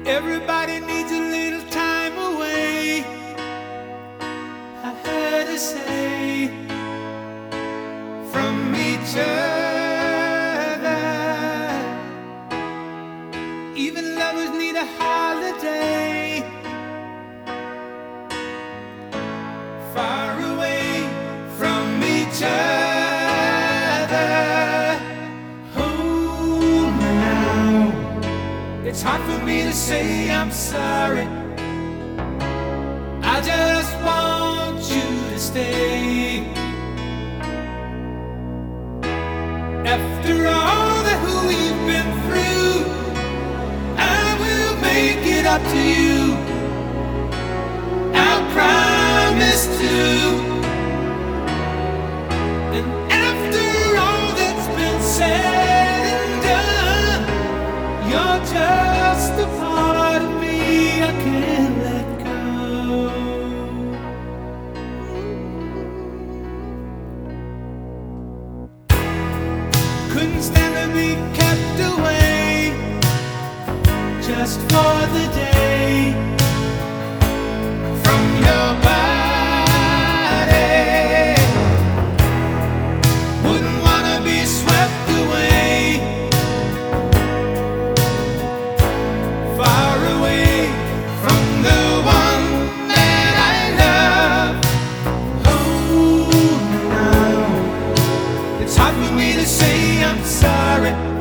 Everybody needs a little time away, I heard her say, from each other. Even lovers need a holiday, far away from each other. Hold me now, it's hard for me to say I'm sorry. I just want you to stay. After all that we've been through, I will make it up to you, I promise to. And after all that's been said and done, you're just a part of me I can't let go. Couldn't stand to be kept away just for the day from your body. Wouldn't wanna be swept away, far away from the one that I love. Oh, now it's hard for me to say I'm sorry.